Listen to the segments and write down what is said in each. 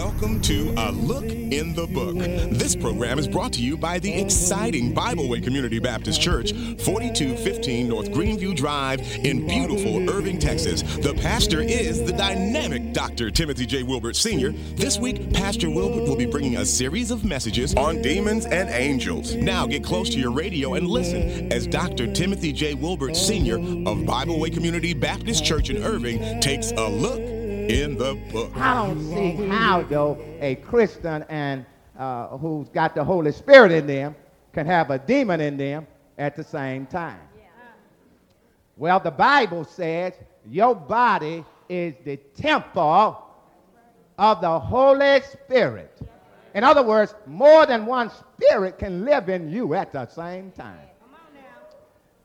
Welcome to A Look in the Book. This program is brought to you by the exciting Bible Way Community Baptist Church, 4215 North Greenview Drive in beautiful Irving, Texas. The pastor is the dynamic Dr. Timothy J. Wilbert Sr. This week, Pastor Wilbert will be bringing a series of messages on demons and angels. Now get close to your radio and listen as Dr. Timothy J. Wilbert Sr. of Bible Way Community Baptist Church in Irving takes a look in the book. I don't see how, though, a Christian and who's got the Holy Spirit in them can have a demon in them at the same time. Yeah. Well, the Bible says your body is the temple of the Holy Spirit. In other words, more than one spirit can live in you at the same time. Come on now.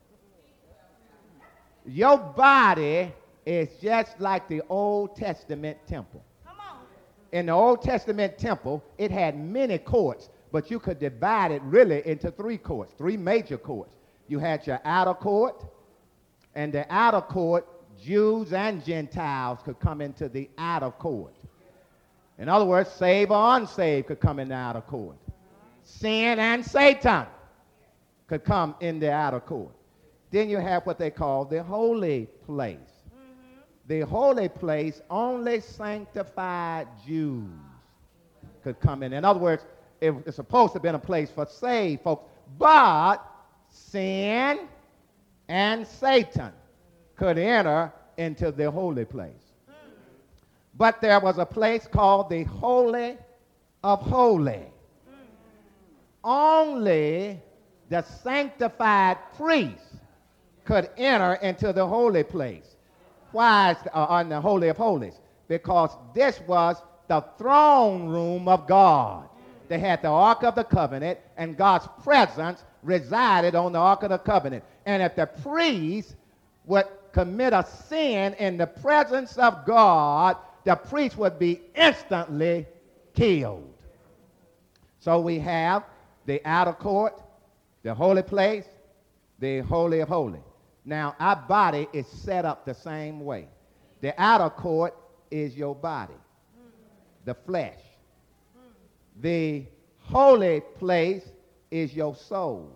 Your body is just like the Old Testament temple. Come on. In the Old Testament temple, it had many courts, but you could divide it really into three courts, three major courts. You had your outer court, and the outer court, Jews and Gentiles could come into the outer court. In other words, saved or unsaved could come in the outer court. Sin and Satan could come in the outer court. Then you have what they call the holy place. The holy place, only sanctified Jews could come in. In other words, it's supposed to have been a place for saved folks, but sin and Satan could enter into the holy place. But there was a place called the Holy of Holies. Only the sanctified priests could enter into the holy place. Why on the Holy of Holies? Because this was the throne room of God. They had the Ark of the Covenant, and God's presence resided on the Ark of the Covenant. And if the priest would commit a sin in the presence of God, the priest would be instantly killed. So we have the outer court, the holy place, the Holy of Holies. Now, our body is set up the same way. The outer court is your body, the flesh. The holy place is your soul.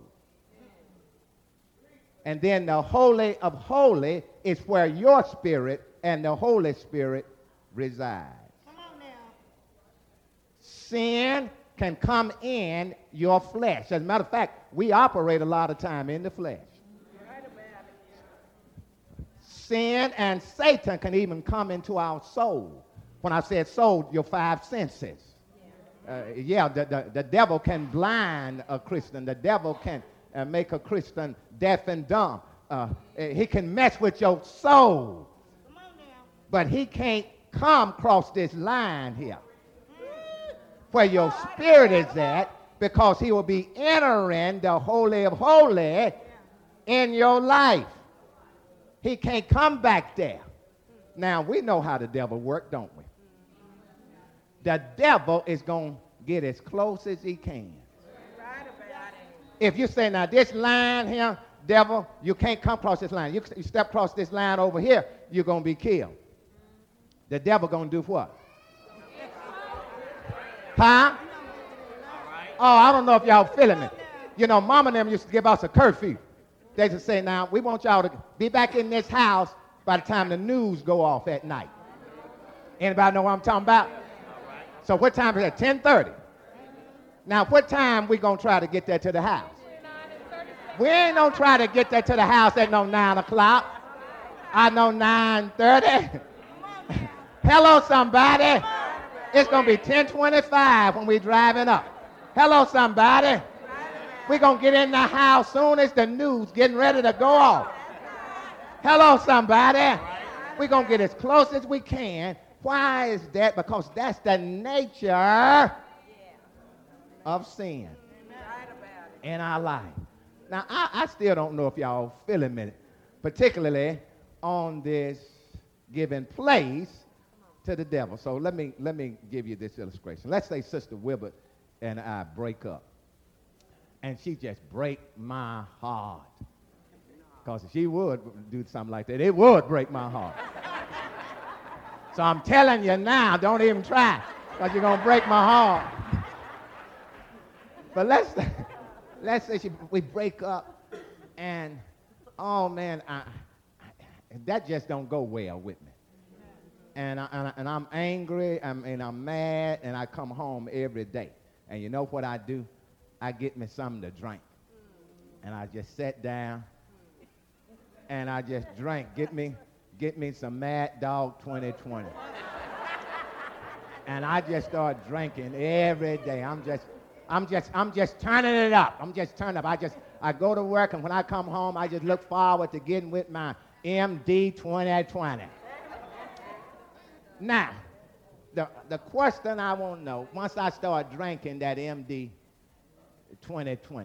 And then the Holy of Holies is where your spirit and the Holy Spirit reside. Come on now. Sin can come in your flesh. As a matter of fact, we operate a lot of time in the flesh. Sin and Satan can even come into our soul. When I said soul, your five senses. The devil can blind a Christian. The devil can make a Christian deaf and dumb. He can mess with your soul. Come on now. But he can't come across this line here where your spirit is at, because he will be entering the Holy of Holies in your life. He can't come back there. Now, we know how the devil works, don't we? The devil is going to get as close as he can. If you say, now, this line here, devil, you can't come across this line. You step across this line over here, you're going to be killed. The devil going to do what? Huh? Oh, I don't know if y'all feeling me. You know, Mama and them used to give us a curfew. They just say, now, we want y'all to be back in this house by the time the news go off at night. Anybody know what I'm talking about? So what time is it? 10:30. Now, what time we going to try to get there to the house? We ain't going to try to get there to the house at no 9 o'clock. I know 9:30. Hello, somebody. It's going to be 10:25 when we driving up. Hello, somebody. We're going to get in the house soon as the news getting ready to go off. Hello, somebody. We're going to get as close as we can. Why is that? Because that's the nature of sin in our life. Now, I still don't know if y'all feeling me, particularly on this giving place to the devil. So let me give you this illustration. Let's say Sister Wilbert and I break up. And she just break my heart. Because if she would do something like that, it would break my heart. So I'm telling you now, don't even try. because you're going to break my heart. But let's say we break up, and, oh, man, that just don't go well with me. And I'm angry, and I'm mad, and I come home every day. And you know what I do? I get me something to drink. And I just sit down, and I just drink. Get me some Mad Dog 2020. And I just start drinking every day. I'm just turning it up. I'm just turning up. I go to work, and when I come home, I just look forward to getting with my MD 2020. Now, the question I want to know, once I start drinking that MD 2020,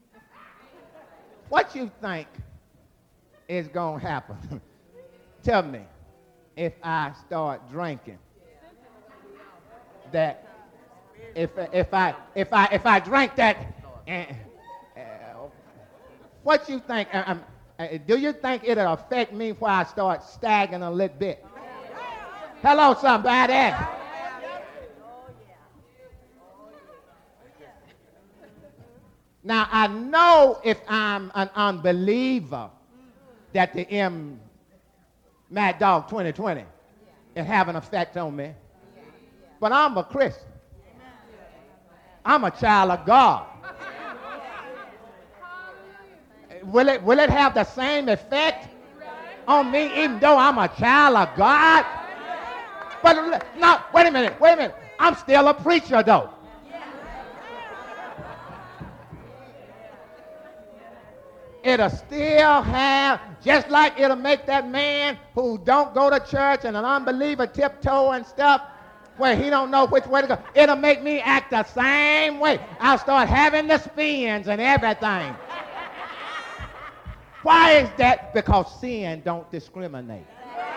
what you think is going to happen? Tell me, if I start drinking, that if I drink that, what you think? Do you think it'll affect me where I start staggering a little bit? Hello, somebody. Now, I know if I'm an unbeliever that the Mad Dog 2020 is having an effect on me. But I'm a Christian. I'm a child of God. Will it have the same effect on me even though I'm a child of God? But no, wait a minute. I'm still a preacher though. It'll still have, just like it'll make that man who don't go to church and an unbeliever tiptoe and stuff, where he don't know which way to go. It'll make me act the same way. I'll start having the spins and everything. Why is that? Because sin don't discriminate.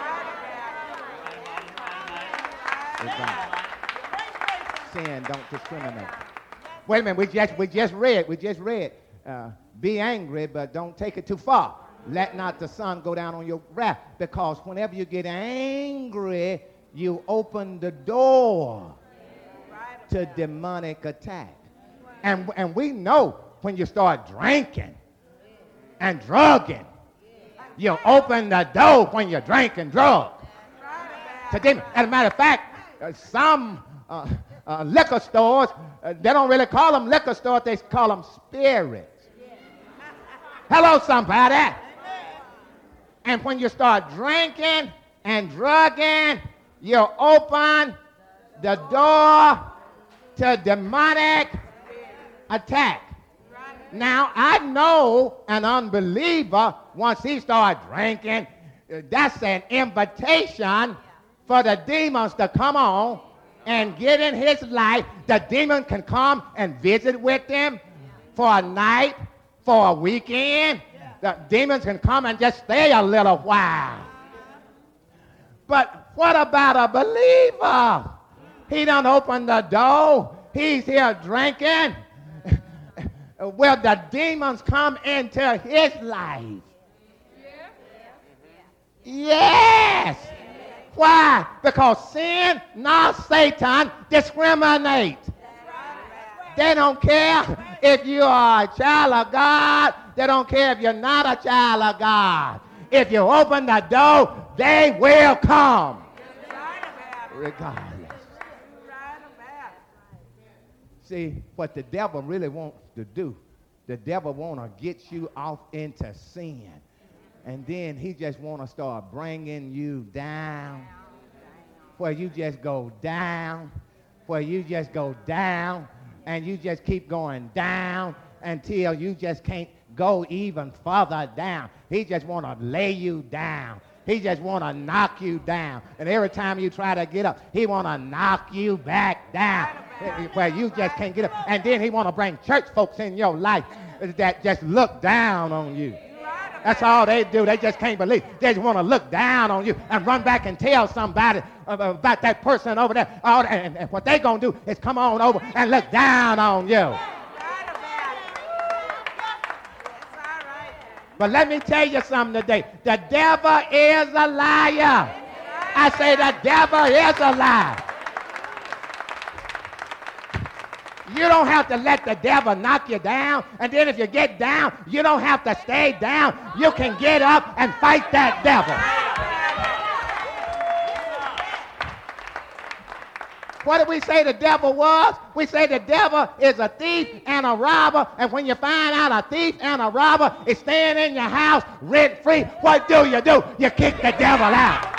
Sin don't discriminate. Wait a minute, we just read. Be angry, but don't take it too far. Let not the sun go down on your wrath, because whenever you get angry, you open the door to demonic attack. And we know when you start drinking and drugging, you open the door when you drink and drug. As a matter of fact, some liquor stores, they don't really call them liquor stores, they call them spirits. Hello, somebody. And when you start drinking and drugging, you open the door to demonic attack. Now, I know an unbeliever, once he starts drinking, that's an invitation for the demons to come on and get in his life. The demon can come and visit with him for a night, for a weekend. The demons can come and just stay a little while. But what about a believer? He done opened the door. He's here drinking. Will the demons come into his life? Yes. Why? Because sin, not Satan, discriminate. They don't care if you are a child of God. They don't care if you're not a child of God. If you open the door, they will come. Regardless. See, what the devil really wants to do, the devil want to get you off into sin. And then he just want to start bringing you down, where you just go down, and you just keep going down until you just can't go even further down. He just want to lay you down. He just want to knock you down. And every time you try to get up, he want to knock you back down where you just can't get up. And then he want to bring church folks in your life that just look down on you. That's all they do. They just can't believe. They just want to look down on you and run back and tell somebody about that person over there. And what they going to do is come on over and look down on you. But let me tell you something today. The devil is a liar. I say the devil is a liar. You don't have to let the devil knock you down. And then if you get down, you don't have to stay down. You can get up and fight that devil. What did we say the devil was? We say the devil is a thief and a robber. And when you find out a thief and a robber is staying in your house rent-free, what do? You kick the devil out.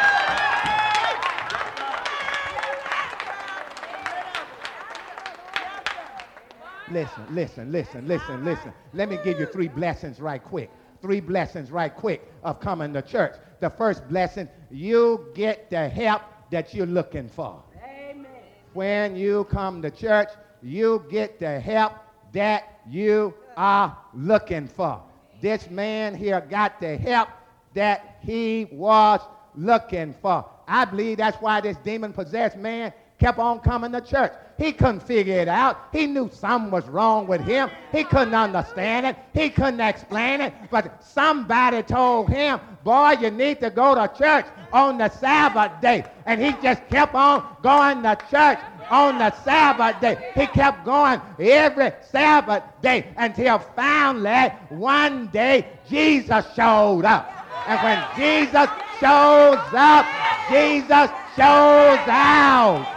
Listen. Let me give you 3 blessings right quick. 3 blessings right quick of coming to church. The first blessing, you get the help that you're looking for. Amen. When you come to church, you get the help that you are looking for. This man here got the help that he was looking for. I believe that's why this demon-possessed man kept on coming to church. He couldn't figure it out. He knew something was wrong with him. He couldn't understand it. He couldn't explain it. But somebody told him, boy, you need to go to church on the Sabbath day. And he just kept on going to church on the Sabbath day. He kept going every Sabbath day until finally one day Jesus showed up. And when Jesus shows up, Jesus shows out.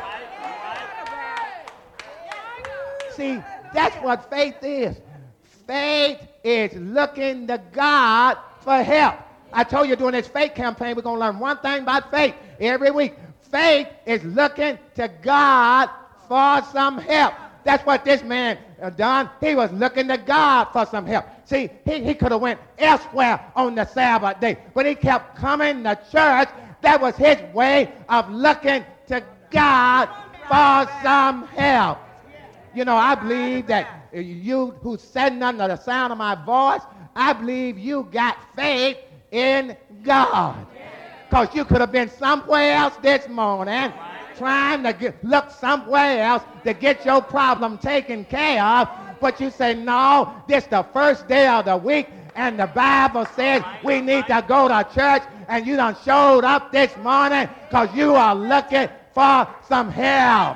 See, that's what faith is. Faith is looking to God for help. I told you during this faith campaign, we're going to learn one thing about faith every week. Faith is looking to God for some help. That's what this man done. He was looking to God for some help. See, he could have went elsewhere on the Sabbath day, but he kept coming to church. That was his way of looking to God for some help. You know, I believe that you who's sitting under the sound of my voice, I believe you got faith in God. Because you could have been somewhere else this morning trying to look somewhere else to get your problem taken care of. But you say, no, this is the first day of the week, and the Bible says we need to go to church, and you done showed up this morning because you are looking for some help.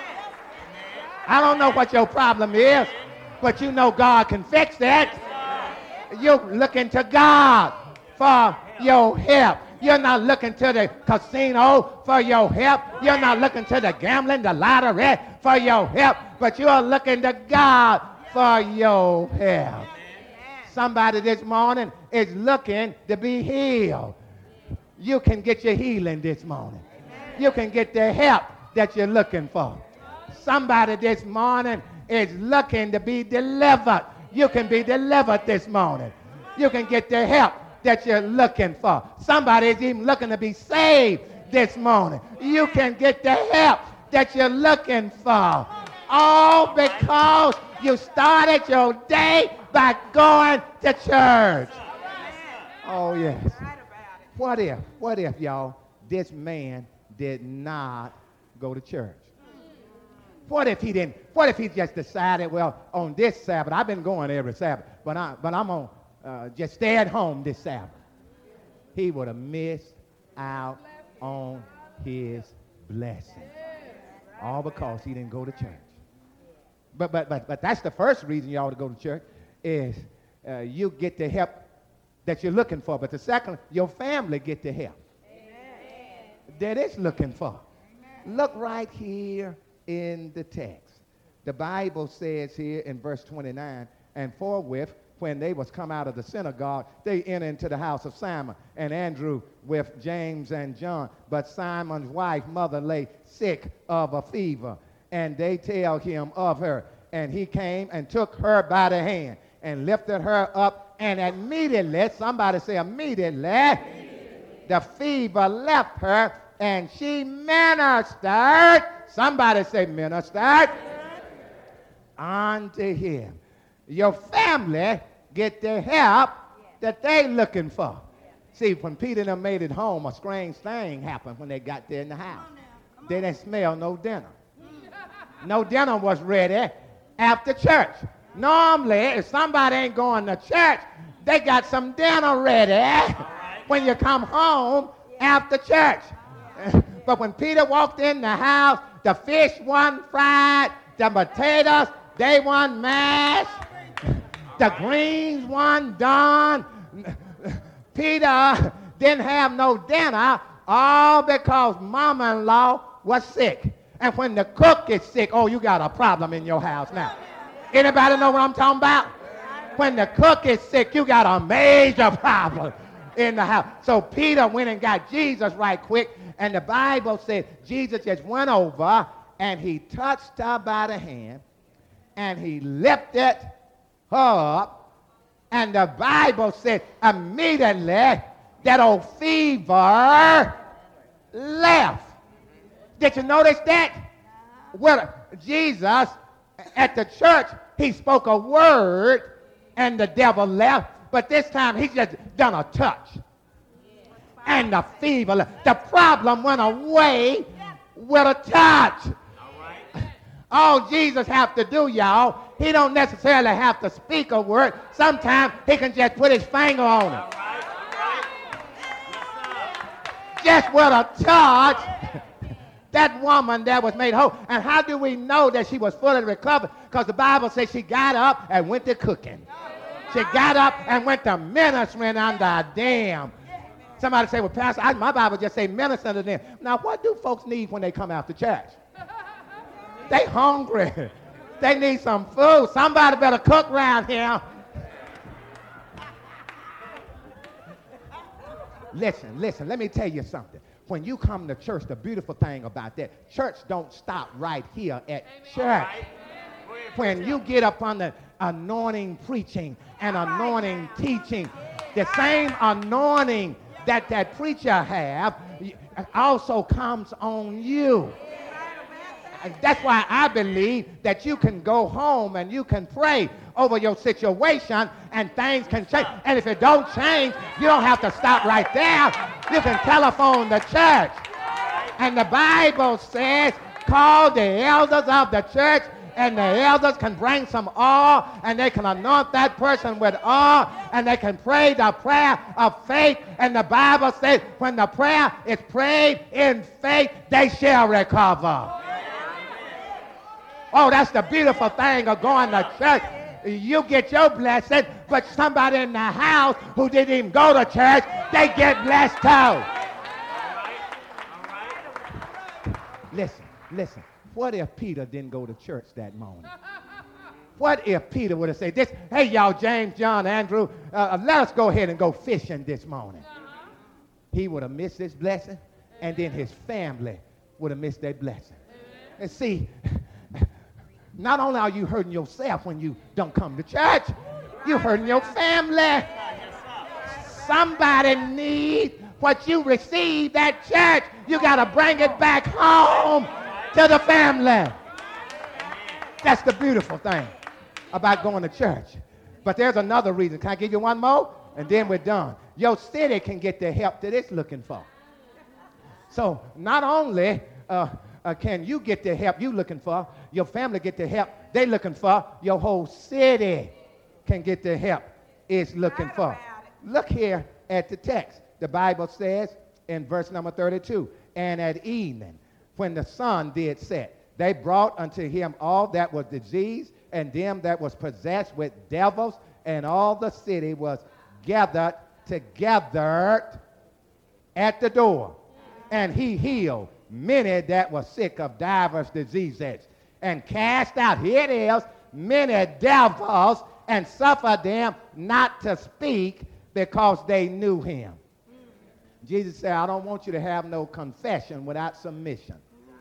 I don't know what your problem is, but you know God can fix it. You're looking to God for your help. You're not looking to the casino for your help. You're not looking to the gambling, the lottery for your help, but you're looking to God for your help. Somebody this morning is looking to be healed. You can get your healing this morning. You can get the help that you're looking for. Somebody this morning is looking to be delivered. You can be delivered this morning. You can get the help that you're looking for. Somebody is even looking to be saved this morning. You can get the help that you're looking for. All because you started your day by going to church. Oh, yes. What if, y'all, this man did not go to church? What if he didn't? What if he just decided, well, on this Sabbath, I've been going every Sabbath, but I'm going to just stay at home this Sabbath. He would have missed out on his blessing. All because he didn't go to church. But that's the first reason you ought to go to church is you get the help that you're looking for. But the second, your family get the help that it's looking for. Look right here in the text. The Bible says here in verse 29, and forthwith, when they was come out of the synagogue, they entered into the house of Simon and Andrew with James and John. But Simon's wife, mother, lay sick of a fever, and they tell him of her. And he came and took her by the hand and lifted her up, and immediately, somebody say immediately, the fever left her, and she ministered. Somebody say ministered unto him. Your family get the help that they looking for. See, when Peter and them made it home, a strange thing happened when they got there in the house. They didn't smell no dinner. No dinner was ready after church. Normally, if somebody ain't going to church, they got some dinner ready when you come home after church. But when Peter walked in the house, the fish wasn't fried, The potatoes, they weren't mashed. The greens weren't done. Peter didn't have no dinner, all because mama-in-law was sick. And when the cook is sick, oh, you got a problem in your house now. Anybody know what I'm talking about? When the cook is sick, you got a major problem in the house. So Peter went and got Jesus right quick, and the Bible said Jesus just went over and he touched her by the hand and he lifted her up, and the Bible said immediately that old fever left. Did you notice that? Well, Jesus at the church, he spoke a word and the devil left, but this time he just done a touch. And the fever left. The problem went away with a touch. All Jesus have to do, y'all, he don't necessarily have to speak a word. Sometimes he can just put his finger on it. Just with a touch, that woman that was made whole. And how do we know that she was fully recovered? Because the Bible says she got up and went to cooking. She got up and went to ministering under a dam. Somebody say, well, Pastor, my Bible just say minister under them. Now, what do folks need when they come out to church? They hungry. They need some food. Somebody better cook around here. Listen, let me tell you something. When you come to church, the beautiful thing about that, church don't stop right here at church. When you get up on the anointing preaching and anointing teaching, the same anointing that preacher have also comes on you. That's why I believe that you can go home and you can pray over your situation and things can change. And if it don't change, you don't have to stop right there. You can telephone the church. And the Bible says, call the elders of the church, and the elders can bring some oil, and they can anoint that person with oil, and they can pray the prayer of faith. And the Bible says, when the prayer is prayed in faith, they shall recover. Oh, that's the beautiful thing of going to church. You get your blessing, but somebody in the house who didn't even go to church, they get blessed too. Listen. What if Peter didn't go to church that morning? What if Peter would have said this, hey, y'all, James, John, Andrew, let us go ahead and go fishing this morning. He would have missed this blessing, and then his family would have missed that blessing. And see, not only are you hurting yourself when you don't come to church, you're hurting your family. Somebody needs what you received at church. You got to bring it back home to the family. That's the beautiful thing about going to church. But there's another reason. Can I give you one more? And then we're done. Your city can get the help that it's looking for. So not only can you get the help you're looking for, your family get the help they're looking for, your whole city can get the help it's looking for. Look here at the text. The Bible says in verse number 32, and at evening, when the sun did set, they brought unto him all that was diseased and them that was possessed with devils, and all the city was gathered together at the door. And he healed many that were sick of divers diseases, and cast out, here it is, many devils, and suffered them not to speak, because they knew him. Jesus said, I don't want you to have no confession without submission.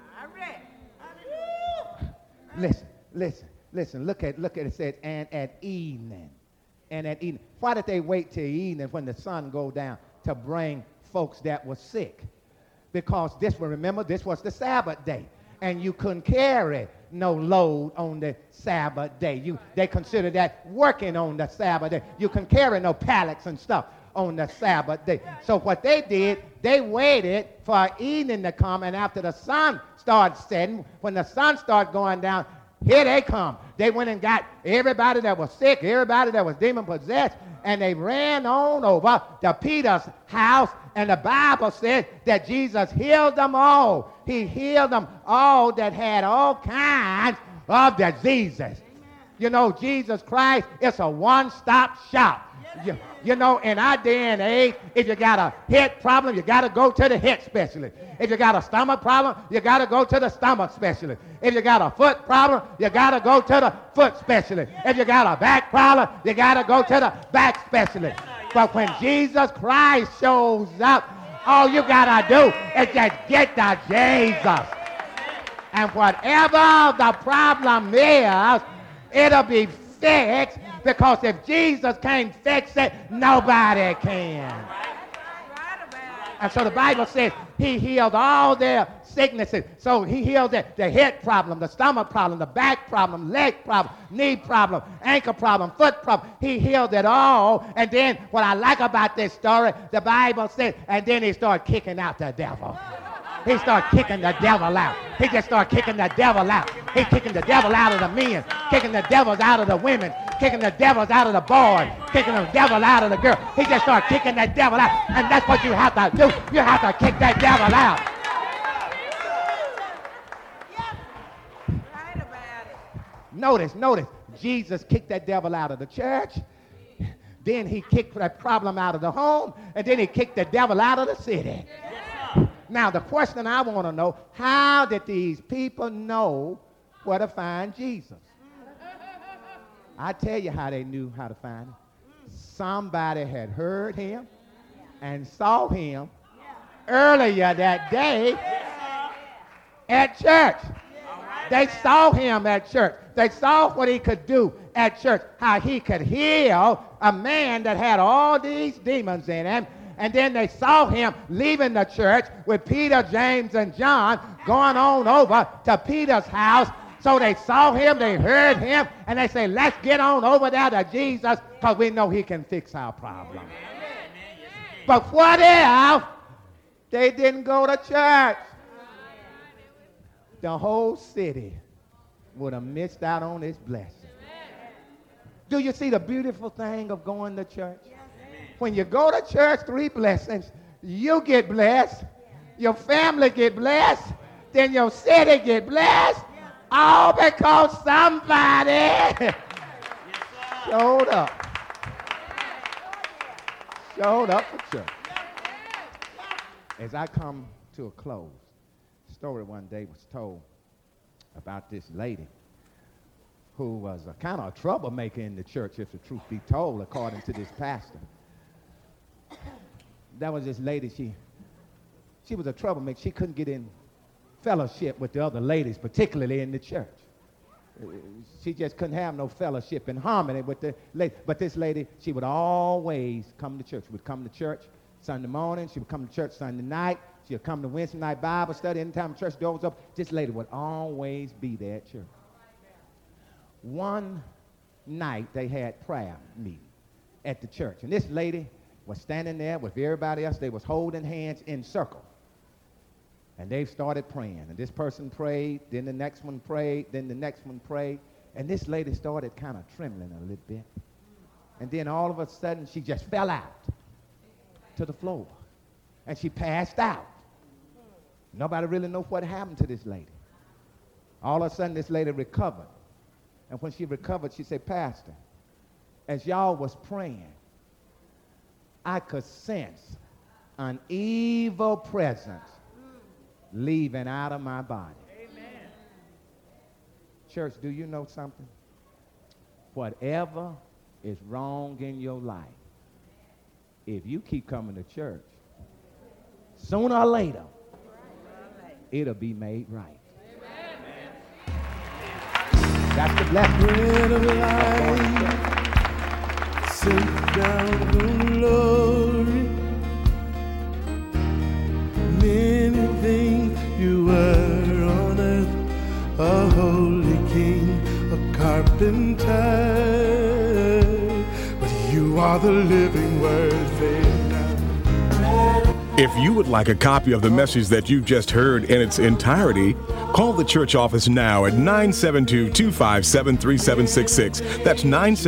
Listen. Look at it. It says, and at evening. Why did they wait till evening when the sun go down to bring folks that were sick? Because this was the Sabbath day, and you couldn't carry no load on the Sabbath day. They considered that working on the Sabbath day. You couldn't carry no pallets and stuff on the Sabbath day. So what they did, they waited for evening to come, and after the sun started setting, when the sun started going down, here they come. They went and got everybody that was sick, everybody that was demon-possessed, and they ran on over to Peter's house, and the Bible said that Jesus healed them all. He healed them all that had all kinds of diseases. You know, Jesus Christ is a one-stop shop. You know, in our day and age, if you got a head problem, you got to go to the head specialist. If you got a stomach problem, you got to go to the stomach specialist. If you got a foot problem, you got to go to the foot specialist. If you got a back problem, you got to go to the back specialist. But when Jesus Christ shows up, all you got to do is just get to Jesus. And whatever the problem is, it'll be fixed, because if Jesus can't fix it, nobody can. And so the Bible says he healed all their sicknesses. So he healed the head problem, the stomach problem, the back problem, leg problem, knee problem, ankle problem, foot problem. He healed it all. And then what I like about this story, the Bible says, and then he started kicking out the devil. He started kicking the devil out. He just started kicking the devil out. He's kicking the devil out of the men, kicking the devils out of the women, kicking the devils out of the boys, kicking the devil out of the girl. He just started kicking that devil out. And that's what you have to do. You have to kick that devil out. Notice, Jesus kicked that devil out of the church. Then he kicked that problem out of the home. And then he kicked the devil out of the city. Now, the question I want to know, how did these people know where to find Jesus? I tell you how they knew how to find him. Somebody had heard him and saw him earlier that day at church. They saw him at church. They saw what he could do at church, how he could heal a man that had all these demons in him. And then they saw him leaving the church with Peter, James, and John, going on over to Peter's house. So they saw him, they heard him, and they say, let's get on over there to Jesus, because we know he can fix our problem. But what if they didn't go to church? The whole city would have missed out on this blessing. Do you see the beautiful thing of going to church? When you go to church, 3 blessings. You get blessed, your family get blessed, then your city get blessed, all because somebody showed up. Showed up for church. As I come to a close, a story one day was told about this lady who was a kind of a troublemaker in the church, if the truth be told, according to this pastor. That was this lady, she was a troublemaker. She couldn't get in fellowship with the other ladies, particularly in the church. She just couldn't have no fellowship and harmony with the ladies. But this lady, she would always come to church. She would come to church Sunday morning. She would come to church Sunday night. She would come to Wednesday night Bible study. Anytime the church door was up, this lady would always be there at church. One night, they had prayer meeting at the church. And this lady was standing there with everybody else. They was holding hands in circle. And they started praying. And this person prayed, then the next one prayed, then the next one prayed. And this lady started kind of trembling a little bit. And then all of a sudden, she just fell out to the floor. And she passed out. Nobody really knows what happened to this lady. All of a sudden, this lady recovered. And when she recovered, she said, Pastor, as y'all was praying, I could sense an evil presence leaving out of my body. Amen. Church, do you know something? Whatever is wrong in your life, if you keep coming to church, sooner or later, it'll be made right. Amen. That's the blessing. Bread of life. Sent down from glory, many things you were on earth, a holy king, a carpenter, but you are the living word. Bread of life. If you would like a copy of the message that you've just heard in its entirety, call the church office now at 972-257-3766. That's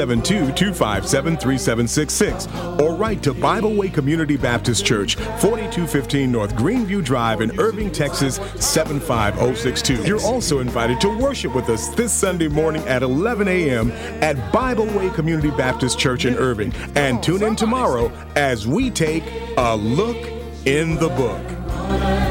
972-257-3766. Or write to Bible Way Community Baptist Church, 4215 North Greenview Drive in Irving, Texas, 75062. You're also invited to worship with us this Sunday morning at 11 a.m. at Bible Way Community Baptist Church in Irving. And tune in tomorrow as we take a look in the book.